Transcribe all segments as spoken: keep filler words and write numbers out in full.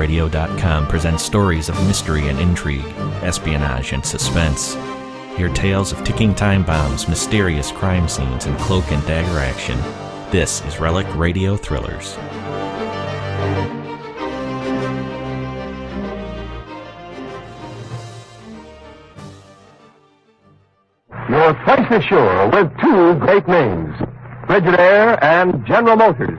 radio dot com presents stories of mystery and intrigue, espionage and suspense. Hear tales of ticking time bombs, mysterious crime scenes, and cloak and dagger action. This is Relic Radio Thrillers. You're twice as sure with two great names, Frigidaire and General Motors.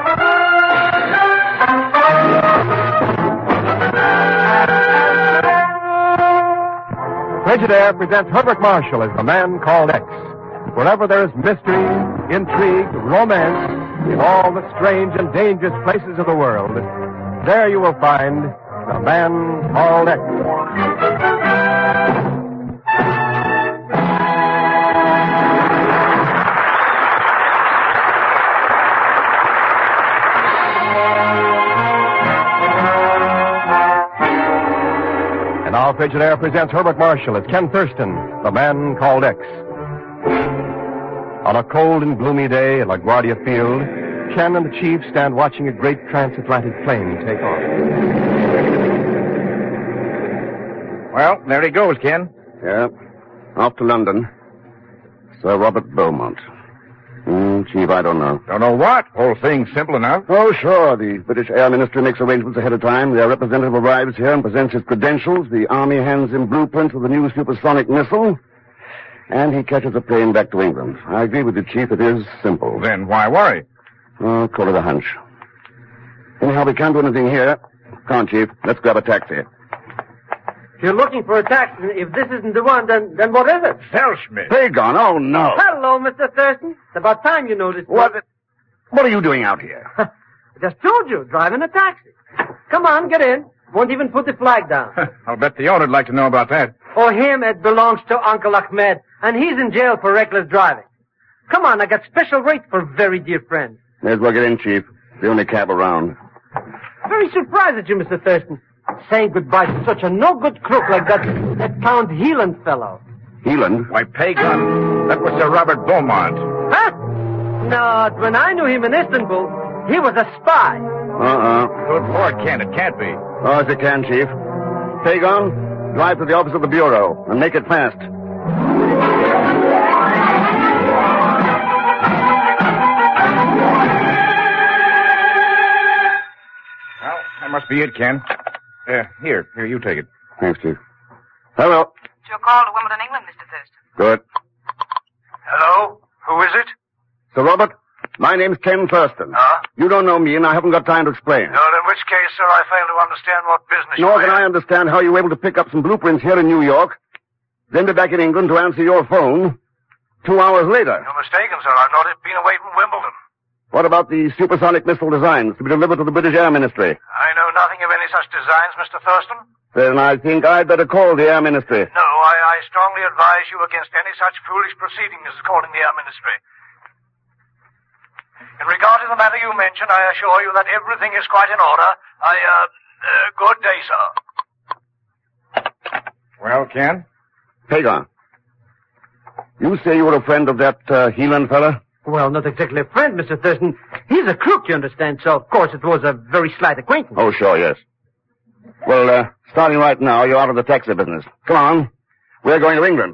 Frigidaire presents Herbert Marshall as the Man Called X. Wherever there is mystery, intrigue, romance, in all the strange and dangerous places of the world, there you will find the Man Called X. And now Frigidaire presents Herbert Marshall as Ken Thurston, the Man Called X. On a cold and gloomy day at LaGuardia Field, Ken and the Chief stand watching a great transatlantic plane take off. Well, there he goes, Ken. Yeah, off to London. Sir Robert Beaumont. Hmm, Chief, I don't know. Don't know what? Whole thing's simple enough. Oh, sure. The British Air Ministry makes arrangements ahead of time. Their representative arrives here and presents his credentials. The Army hands him blueprints of the new supersonic missile. And he catches a plane back to England. I agree with you, Chief. It is simple. Then why worry? Oh, call it a hunch. Anyhow, we can't do anything here. Come on, Chief. Let's grab a taxi. If you're looking for a taxi, if this isn't the one, then then what is it? Selschmidt. Pagon, oh, no. Hello, Mister Thurston. It's about time you noticed. What? The... What are you doing out here? I just told you, driving a taxi. Come on, get in. Won't even put the flag down. I'll bet the owner'd like to know about that. Oh, him, it belongs to Uncle Ahmed, and he's in jail for reckless driving. Come on, I got special rate for very dear friends. May as well get in, Chief. The only cab around. Very surprised at you, Mister Thurston. Saying goodbye to such a no-good crook like that, that Count Heelan fellow. Heelan? Why, Pagan, that was Sir Robert Beaumont. Huh? No, when I knew him in Istanbul, he was a spy. Uh-uh. Good Lord, Ken, it can't be. Oh, yes, it can, Chief. Pagon, drive to the office of the Bureau and make it fast. Well, that must be it, Ken. Uh, here, here, you take it. Thanks, Chief. Hello. It's your call to Wimbledon, England, Mister Thurston. Good. Hello? Who is it? Sir Robert, my name's Ken Thurston. Huh? You don't know me, and I haven't got time to explain. No, in which case, sir, I fail to understand what business Nor you can I understand how you were able to pick up some blueprints here in New York, then be back in England to answer your phone two hours later. You're mistaken, sir. I've not been away from Wimbledon. What about the supersonic missile designs to be delivered to the British Air Ministry? I know nothing of any such designs, Mister Thurston. Then I think I'd better call the Air Ministry. No, I, I strongly advise you against any such foolish proceeding as calling the Air Ministry. In regard to the matter you mentioned, I assure you that everything is quite in order. I, uh, uh good day, sir. Well, Ken? Pagan, you say you were a friend of that uh, Heelan fella? Well, not exactly a friend, Mister Thurston. He's a crook, you understand, so of course it was a very slight acquaintance. Oh, sure, yes. Well, uh, starting right now, you're out of the taxi business. Come on. We're going to England.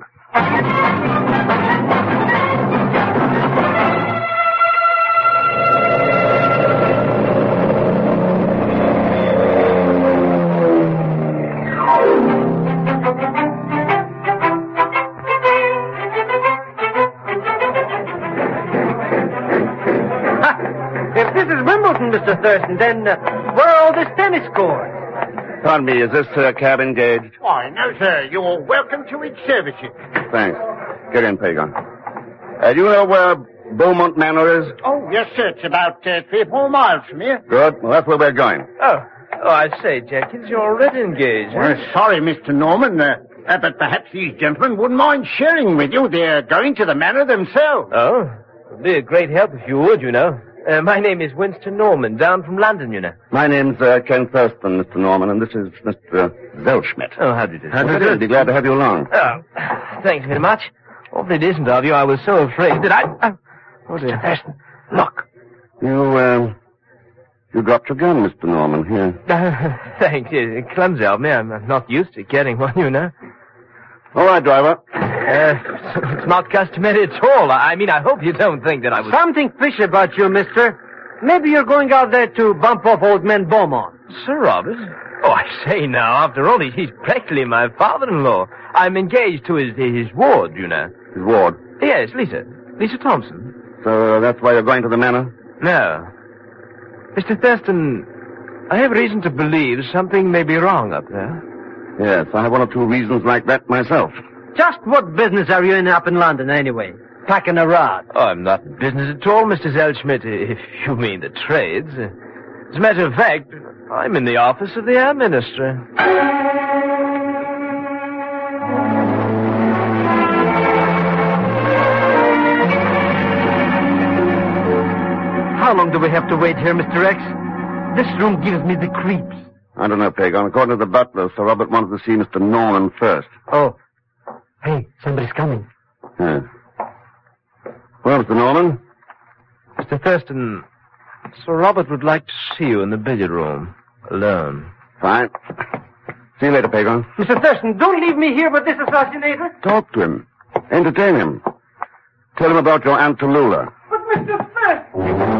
If this is Wimbledon, Mister Thurston, then uh, where are all this tennis courts? Pardon me, is this uh, cab engaged? Why, no, sir. You're welcome to its services. Thanks. Get in, Pagan. Uh, do you know where Beaumont Manor is? Oh, yes, sir. It's about uh, three or four miles from here. Good. Well, that's where we're going. Oh. Oh, I say, Jenkins, you're already engaged. Huh? Well, sorry, Mister Norman, uh, uh, but perhaps these gentlemen wouldn't mind sharing with you. They're going to the manor themselves. Oh? It'd be a great help if you would, you know. Uh, my name is Winston Norman, down from London, you know. My name's uh, Ken Thurston, Mister Norman, and this is Mister Zelschmidt. Oh, how do you do? How do you do? Be glad to have you along. Oh, thanks very much. Awfully decent of you. I was so afraid that I... Oh, oh dear. Mister Thurston, look. You, um... You dropped your gun, Mister Norman. Here. Uh, thanks. It's clumsy of me. I'm not used to carrying one, you know. All right, driver. Uh, it's not customary at all. I mean, I hope you don't think that I was... Something fishy about you, mister. Maybe you're going out there to bump off old man Beaumont. Sir Robert? Oh, I say now, after all, he's practically my father-in-law. I'm engaged to his his ward, you know. His ward? Yes, Lisa. Lisa Thompson. So uh, that's why you're going to the manor? No. Mister Thurston, I have reason to believe something may be wrong up there. Yes, I have one or two reasons like that myself. Just what business are you in up in London, anyway? Packing a rod. Oh, I'm not in business at all, Mister Zellschmidt, if you mean the trades. As a matter of fact, I'm in the office of the Air Minister. How long do we have to wait here, Mister X? This room gives me the creeps. I don't know, Pagon. According to the butler, Sir Robert wanted to see Mister Norman first. Oh. Hey, somebody's coming. Yeah. Well, Mister Norman? Mister Thurston, Sir Robert would like to see you in the billiard room. Alone. Fine. See you later, Pagon. Mister Thurston, don't leave me here with this assassinator. Talk to him. Entertain him. Tell him about your Aunt Tallulah. But Mister Thurston...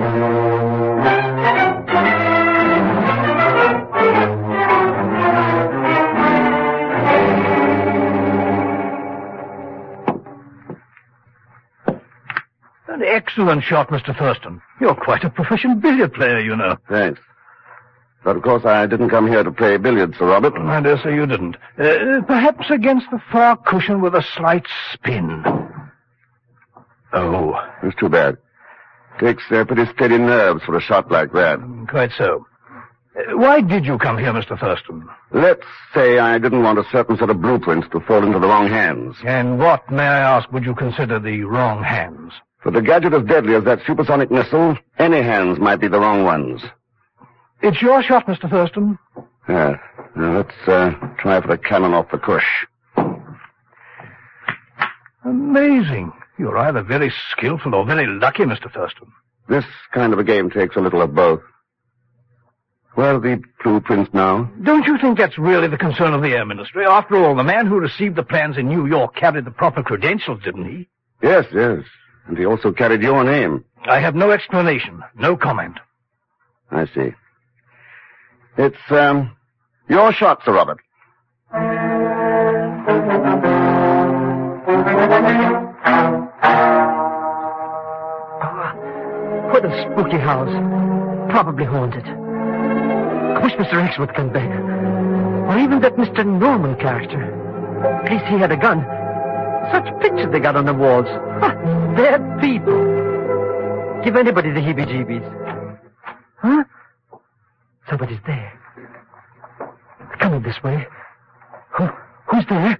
An excellent shot, Mister Thurston. You're quite a proficient billiard player, you know. Thanks. But, of course, I didn't come here to play billiards, Sir Robert. I dare say you didn't. Uh, perhaps against the far cushion with a slight spin. Oh. It's too bad. Takes uh, pretty steady nerves for a shot like that. Quite so. Uh, why did you come here, Mister Thurston? Let's say I didn't want a certain set of blueprints to fall into the wrong hands. And what, may I ask, would you consider the wrong hands? For the gadget as deadly as that supersonic missile, any hands might be the wrong ones. It's your shot, Mister Thurston. Yeah. Now let's uh, try for the cannon off the cush. Amazing. You're either very skillful or very lucky, Mister Thurston. This kind of a game takes a little of both. Where are the blueprints now? Don't you think that's really the concern of the Air Ministry? After all, the man who received the plans in New York carried the proper credentials, didn't he? Yes, yes. And he also carried your name. I have no explanation, no comment. I see. It's, um, your shot, Sir Robert. What a spooky house. Probably haunted. I wish Mister X would come back. Or even that Mister Norman character. At least he had a gun. Such pictures they got on the walls. Huh, dead people. Give anybody the heebie-jeebies. Huh? Somebody's there. Coming this way. Who, who's there?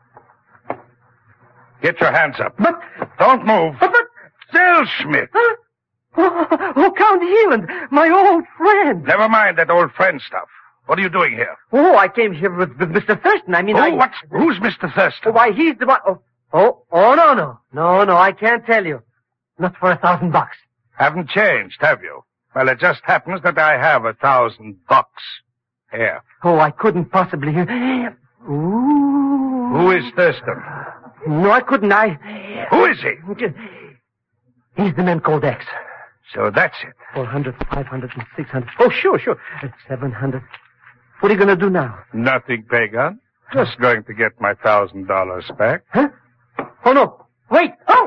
Get your hands up. But... Don't move. But... but Zellschmidt. huh? Oh, oh, Count Heeland, my old friend. Never mind that old friend stuff. What are you doing here? Oh, I came here with, with Mister Thurston. I mean, oh, I... what's... Who's Mister Thurston? Oh, why, he's the one... Oh, oh, oh, no, no. No, no, I can't tell you. Not for a thousand bucks. Haven't changed, have you? Well, it just happens that I have a thousand bucks. Here. Oh, I couldn't possibly... Ooh. Who is Thurston? No, I couldn't. I... Who is he? He's the man called X. So that's it. Four hundred, five hundred, and six hundred. Oh, sure, sure. Seven hundred. What are you going to do now? Nothing, Pagan. Just going to get my thousand dollars back. Huh? Oh, no. Wait. Oh!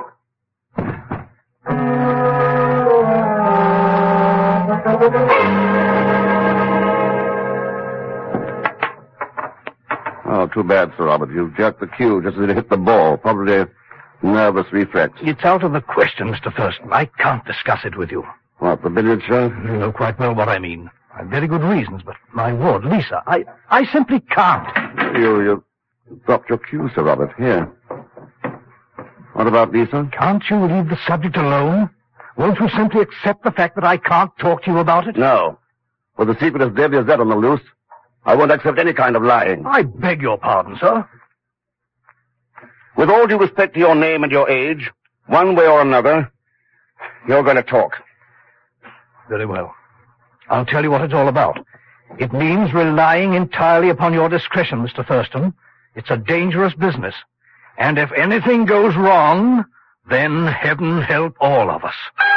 Oh, too bad, Sir Robert. You jerked the cue just as it hit the ball. Probably a nervous reflex. It's out of the question, Mister Thurston. I can't discuss it with you. What, the billiard show? You know quite well what I mean. I have very good reasons, but my ward, Lisa, I, I simply can't. You, you dropped your cue, Sir Robert. Here. What about Lisa? Can't you leave the subject alone? Won't you simply accept the fact that I can't talk to you about it? No. With a secret as deadly as that on the loose, I won't accept any kind of lying. I beg your pardon, sir. With all due respect to your name and your age, one way or another, you're going to talk. Very well. I'll tell you what it's all about. It means relying entirely upon your discretion, Mister Thurston. It's a dangerous business. And if anything goes wrong, then heaven help all of us.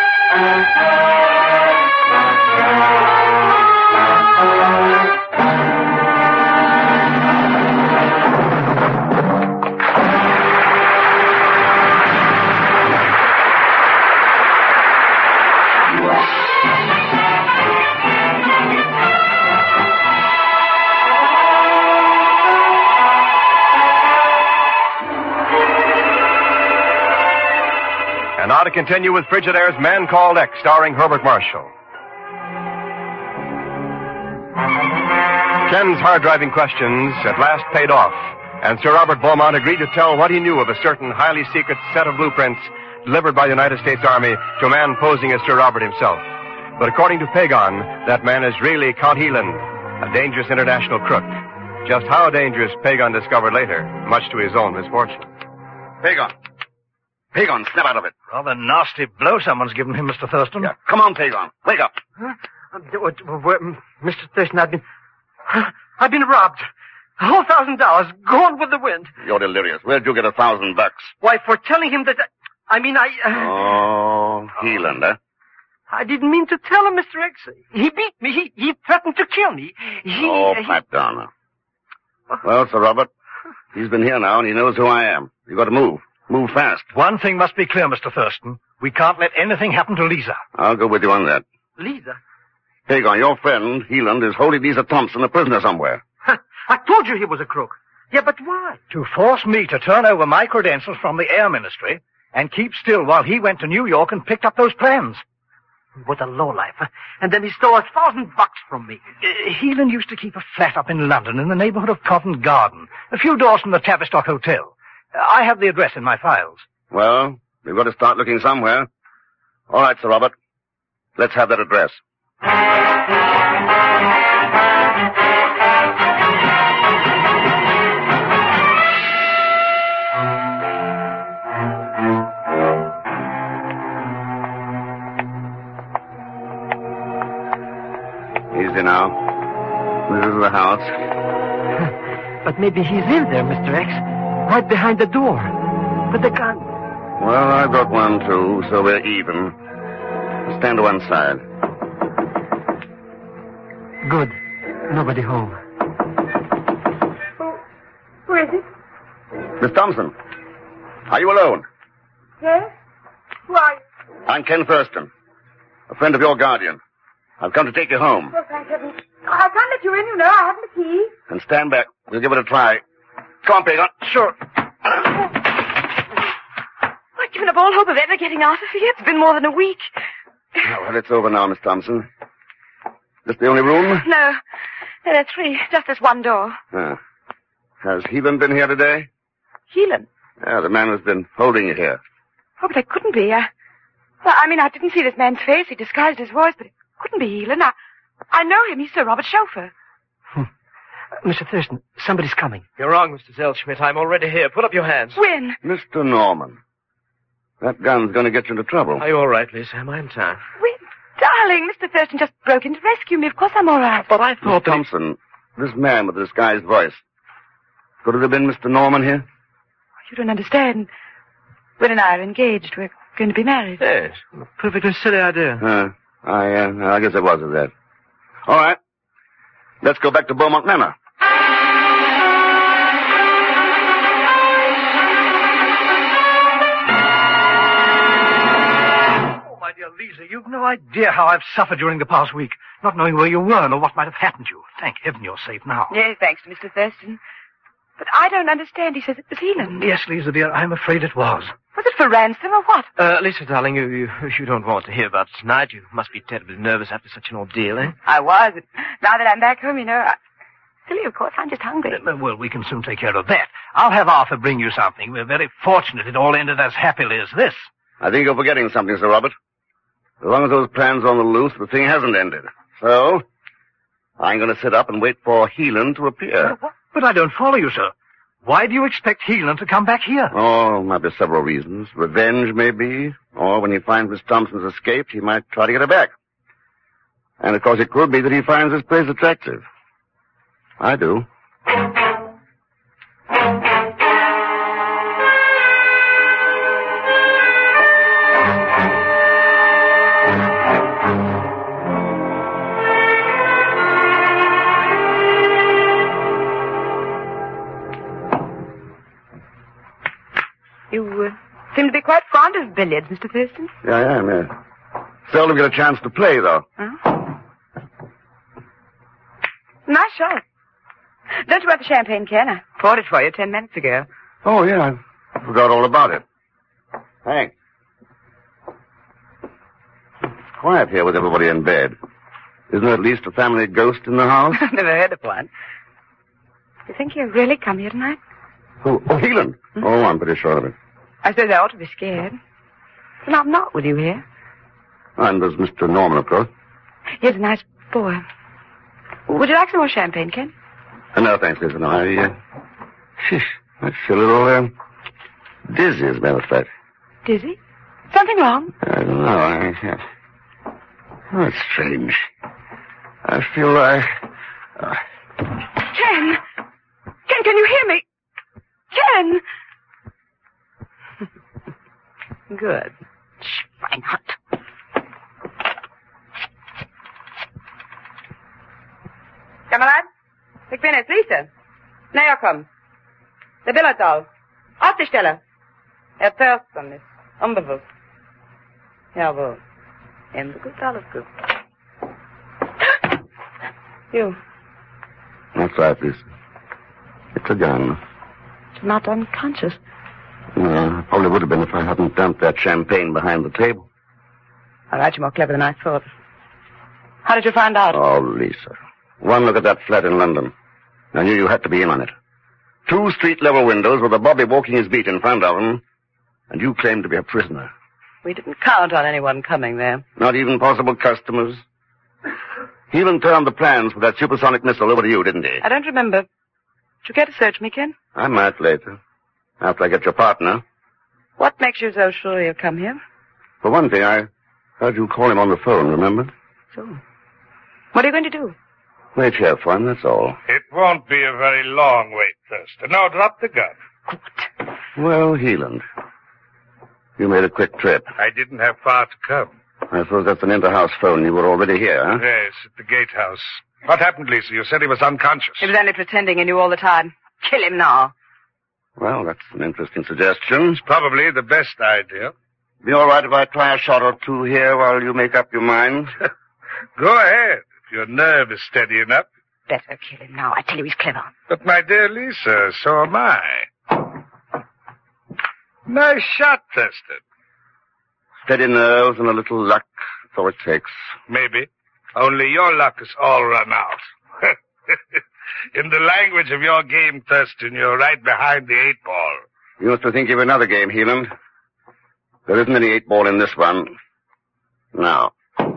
And now to continue with Frigidaire's Man Called X, starring Herbert Marshall. Ken's hard-driving questions at last paid off, and Sir Robert Beaumont agreed to tell what he knew of a certain highly secret set of blueprints delivered by the United States Army to a man posing as Sir Robert himself. But according to Pagon, that man is really Count Heelan, a dangerous international crook. Just how dangerous, Pagon discovered later, much to his own misfortune. Pagon. Pagon, snap out of it. Rather nasty blow someone's given him, Mister Thurston. Yeah. Come on, Pagon. Wake up. Huh? Uh, where, Mister Thurston, I've been... I've been robbed. A whole thousand dollars gone with the wind. You're delirious. Where'd you get a thousand bucks? Why, for telling him that... I, I mean, I... Uh... Oh, Heelan, huh? I didn't mean to tell him, Mister X. He beat me. He, he threatened to kill me. He... Oh, he... Pat Downer. Well, Sir Robert, he's been here now, and he knows who I am. You've got to move. Move fast. One thing must be clear, Mister Thurston. We can't let anything happen to Lisa. I'll go with you on that. Lisa? Pagon, your friend, Heeland, is holding Lisa Thompson a prisoner somewhere. I told you he was a crook. Yeah, but why? To force me to turn over my credentials from the Air Ministry and keep still while he went to New York and picked up those plans. What a lowlife. Huh? And then he stole a thousand bucks from me. Uh, Heelan used to keep a flat up in London in the neighborhood of Covent Garden, a few doors from the Tavistock Hotel. Uh, I have the address in my files. Well, we've got to start looking somewhere. All right, Sir Robert. Let's have that address. Easy now. This is the house. But maybe he's in there, Mister X. Right behind the door. But the gun... Well, I've got one, too, so we're even. Stand to one side. Good. Nobody home. Who, who is it? Miss Thompson, are you alone? Yes? Who are you? I'm Ken Thurston, a friend of your guardian. I've come to take you home. Oh, thank heaven. I can't let you in, you know. I haven't the key. And stand back. We'll give it a try. Come on, Pagon. Sure. I've given up all hope of ever getting out of here. It's been more than a week. Oh, well, it's over now, Miss Thompson. This the only room? No. There are three. Just this one door. Ah. Has Heelan been here today? Heelan? Yeah, the man who's been holding you here. Oh, but it couldn't be. Uh, well, I mean, I didn't see this man's face. He disguised his voice, but it couldn't be Heelan. I, I know him. He's Sir Robert's chauffeur. Hmm. Uh, Mister Thurston, somebody's coming. You're wrong, Mister Zellschmidt. I'm already here. Put up your hands. When? Mister Norman, that gun's going to get you into trouble. Are you all right, Lisa? Am I in time? When? Darling, Mister Thurston just broke in to rescue me. Of course I'm all right. But I thought Miss Thompson, this man with the disguised voice, could it have been Mister Norman here? You don't understand. Will and I are engaged. We're going to be married. Yes. A perfectly silly idea. Uh, I, uh, I guess it was of that. All right. Let's go back to Beaumont Manor. Oh, my dear Lisa, you've no idea how I've suffered during the past week, not knowing where you were nor what might have happened to you. Thank heaven you're safe now. Yes, thanks to Mister Thurston. But I don't understand. He says it was Heelan. Yes, Lisa, dear, I'm afraid it was. Was it for ransom or what? Uh, Lisa, darling, you, you, you don't want to hear about it tonight. You must be terribly nervous after such an ordeal, eh? I was. Now that I'm back home, you know, I... Silly, of course, I'm just hungry. Uh, well, we can soon take care of that. I'll have Arthur bring you something. We're very fortunate it all ended as happily as this. I think you're forgetting something, Sir Robert. As long as those plans are on the loose, the thing hasn't ended. So, I'm going to sit up and wait for Heelan to appear. But, but I don't follow you, sir. Why do you expect Heelan to come back here? Oh, might be several reasons. Revenge, maybe. Or when he finds Miss Thompson's escaped, he might try to get her back. And, of course, it could be that he finds this place attractive. I do. You uh, seem to be quite fond of billiards, Mister Thurston. Yeah, I am, yeah. Seldom get a chance to play, though. Huh? Nice shot. Don't you want the champagne can? I poured it for you ten minutes ago. Oh, yeah. I forgot all about it. Thanks. It's quiet here with everybody in bed. Isn't there at least a family ghost in the house? I've never heard of one. You think you'll really come here tonight? Oh, oh Heelan. Hmm? Oh, I'm pretty sure of it. I suppose I ought to be scared. But I'm not with you here. And there's Mister Norman, of course. He's a nice boy. Would you like some more champagne, Ken? Uh, no, thanks, Lisa. No, I, uh... Sheesh, I feel a little, uh, dizzy, as a matter of fact. Dizzy? Something wrong? I don't know. I, uh... Oh, it's strange. I feel like... Uh... Ken! Ken, can you hear me? Ken! Good. Schweinhund. Kamerad? Ik ben het, Lisa. Näher kommen. Der Billardsaal. Auf die Stelle. Herr Thurston ist unbewusst. Jawohl. Ende gut, alles gut. You. That's right, Lisa. It's a gun. It's not unconscious. No, probably would have been if I hadn't dumped that champagne behind the table. All right, you're more clever than I thought. How did you find out? Oh, Lisa. One look at that flat in London. I knew you had to be in on it. Two street-level windows with a bobby walking his beat in front of them, and you claimed to be a prisoner. We didn't count on anyone coming there. Not even possible customers? He even turned the plans for that supersonic missile over to you, didn't he? I don't remember. Did you care to search me, Ken? I might later. After I get your partner. What makes you so sure he'll come here? For one thing, I heard you call him on the phone, remember? So? What are you going to do? Wait here for him, that's all. It won't be a very long wait, Thurston. No, drop the gun. Good. Well, Heeland, you made a quick trip. I didn't have far to come. I suppose that's an inter-house phone. You were already here, huh? Yes, at the gatehouse. What happened, Lisa? You said he was unconscious. He was only pretending he knew all the time. Kill him now. Well, that's an interesting suggestion. It's probably the best idea. Be all right if I try a shot or two here while you make up your mind? Go ahead. If your nerve is steady enough. Better kill him now. I tell you he's clever. But, my dear Lisa, so am I. Nice shot, Thurston. Steady nerves and a little luck. That's all it takes. Maybe. Only your luck is all run out. In the language of your game, Thurston, you're right behind the eight ball. You must think of another game, Heeland. There isn't any eight ball in this one. Now.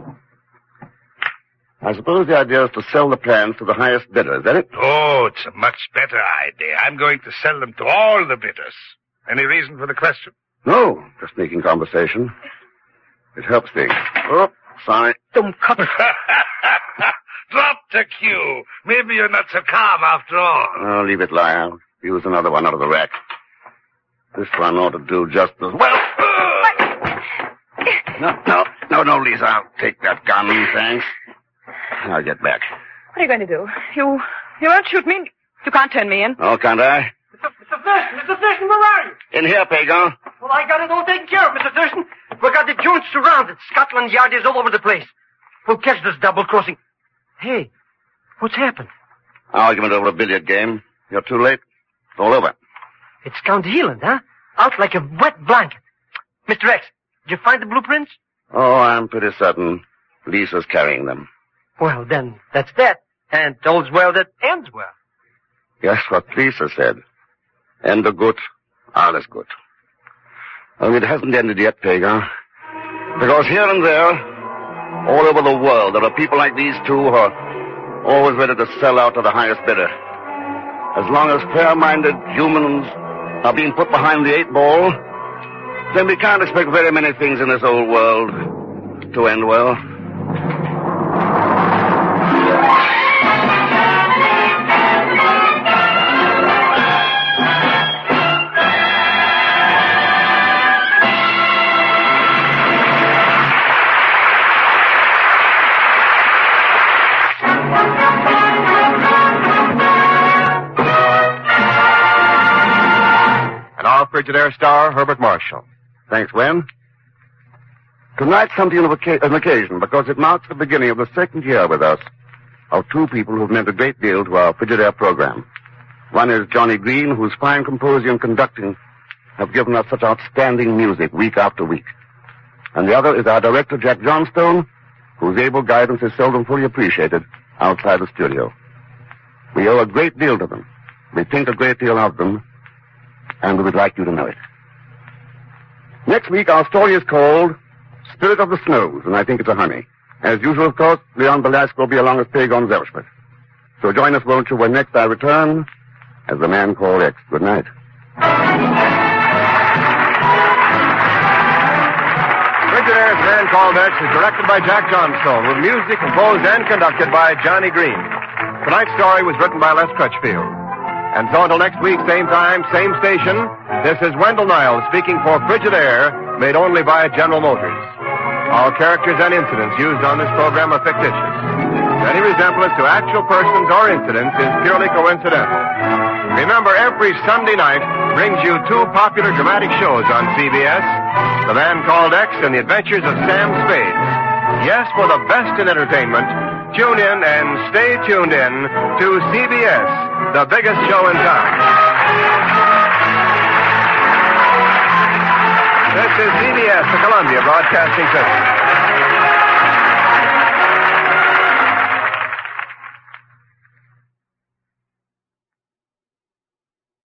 I suppose the idea is to sell the plans to the highest bidder, is that it? Oh, it's a much better idea. I'm going to sell them to all the bidders. Any reason for the question? No, just making conversation. It helps things. Oh, sorry. Don't cut it. Drop the cue. Maybe you're not so calm after all. Oh, leave it lie out. Use another one out of the rack. This one ought to do just as well. No, no, no, no, Lisa. I'll take that gun, thanks. I'll get back. What are you going to do? You you won't shoot me? You can't turn me in. Oh, can't I? Mister Thurston, Mister Thurston, where are you? In here, Pagan. Well, I got it all taken care of, Mister Thurston. We got the joints surrounded. Scotland Yard is all over the place. We'll catch this double-crossing. Hey, what's happened? Argument over a billiard game. You're too late. It's all over. It's Count Heeland, huh? Out like a wet blanket. Mister X, did you find the blueprints? Oh, I'm pretty certain Lisa's carrying them. Well, then, that's that. And all's well that ends well. Yes, what Lisa said. Ende gut, alles gut. Only it hasn't ended yet, Pagan. Because here and there, all over the world, there are people like these two who are always ready to sell out to the highest bidder. As long as fair-minded humans are being put behind the eight ball, then we can't expect very many things in this old world to end well. now, Frigidaire star Herbert Marshall. Thanks, Wen. Tonight's something of an occasion because it marks the beginning of the second year with us of two people who've meant a great deal to our Frigidaire program. One is Johnny Green, whose fine composing and conducting have given us such outstanding music week after week. And the other is our director, Jack Johnstone, whose able guidance is seldom fully appreciated outside the studio. We owe a great deal to them. We think a great deal of them, and we would like you to know it. Next week, our story is called Spirit of the Snows, and I think it's a honey. As usual, of course, Leon Belasco will be along as Pagon Zellschmidt. So join us, won't you, when next I return as the Man Called X. Good night. Frigidaire's Man Called X is directed by Jack Johnstone, with music composed and conducted by Johnny Green. Tonight's story was written by Les Crutchfield. And so until next week, same time, same station, this is Wendell Niles speaking for Frigidaire, made only by General Motors. All characters and incidents used on this program are fictitious. Any resemblance to actual persons or incidents is purely coincidental. Remember, every Sunday night brings you two popular dramatic shows on C B S, The Man Called X and The Adventures of Sam Spade. Yes, for the best in entertainment, tune in and stay tuned in to C B S, the biggest show in town. This is C B S, the Columbia Broadcasting System.